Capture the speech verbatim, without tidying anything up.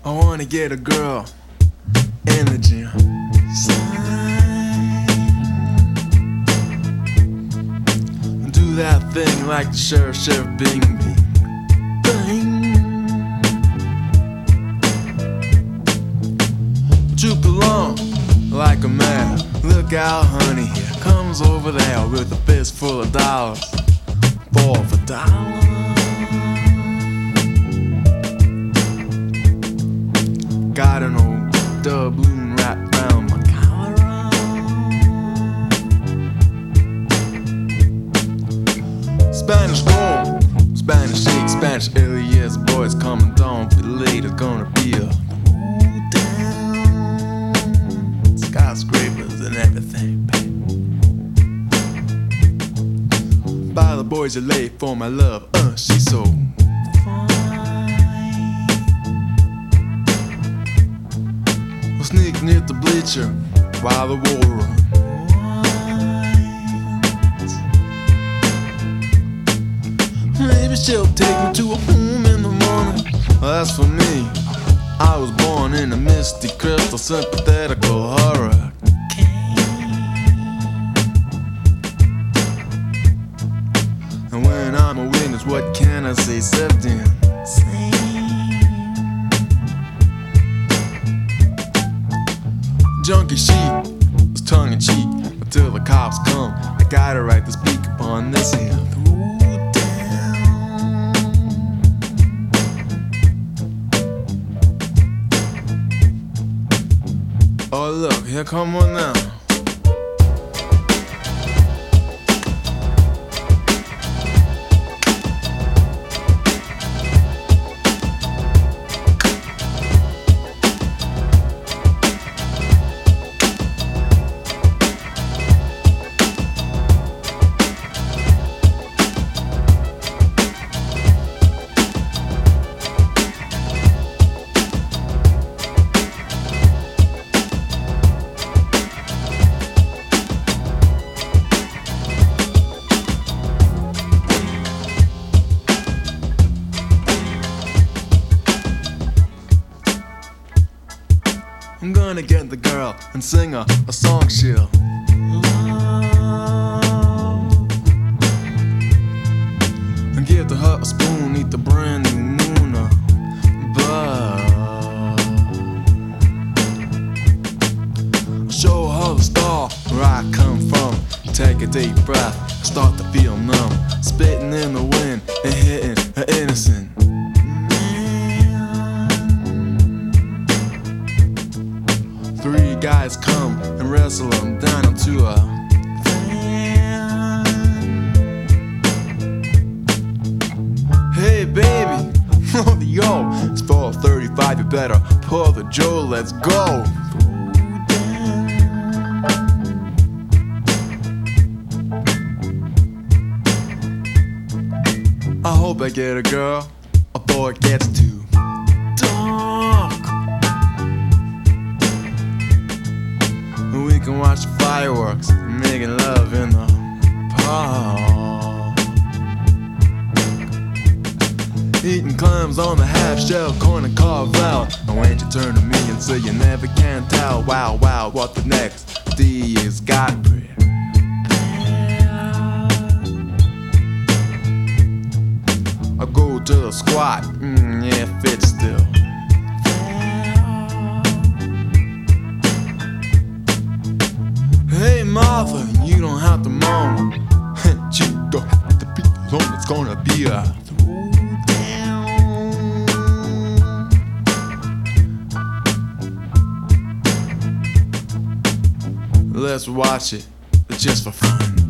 I wanna get a girl in the gym. Do that thing like the sheriff, sheriff, bing, bing, bang. Troop along like a man. Look out, honey, here comes over there with a fist full of dollars. Four for dollars. Got an old doubloon wrapped round my collar. Spanish gold, Spanish shake, Spanish alias. Boys coming down for late. It's gonna be a down. Skyscrapers and everything. By the boys are late for my love. Uh, she's so sneak near the bleacher while the war runs. Maybe she'll take me to a home in the morning. As for me, I was born in a misty, crystal, sympathetical hurricane. And when I'm a witness, what can I say except in junkie sheep was tongue in cheek until the cops come. I gotta write to speak upon this here. Oh look, here come one now. I'm gonna get the girl and sing her a song she'll love, and give to her a spoon, eat the brand new moon above. Show her the star where I come from. Take a deep breath, start to feel numb. Spitting in the wind and hitting her innocent. Three guys come and wrestle them down into a van. Hey baby, yo, it's four thirty-five, you better pull the Joe, let's go. I hope I get a girl before it gets too dark. We can watch the fireworks, making love in the park. Eating clams on the half-shell corn and carve out. And when you turn to me and say you never can tell, wow, wow, what the next D is got prepared. I go to the squat, mm, yeah, fit still. Hey Martha, you don't have to moan. You don't have to be alone, it's gonna be a throwdown. Let's watch it, just for fun.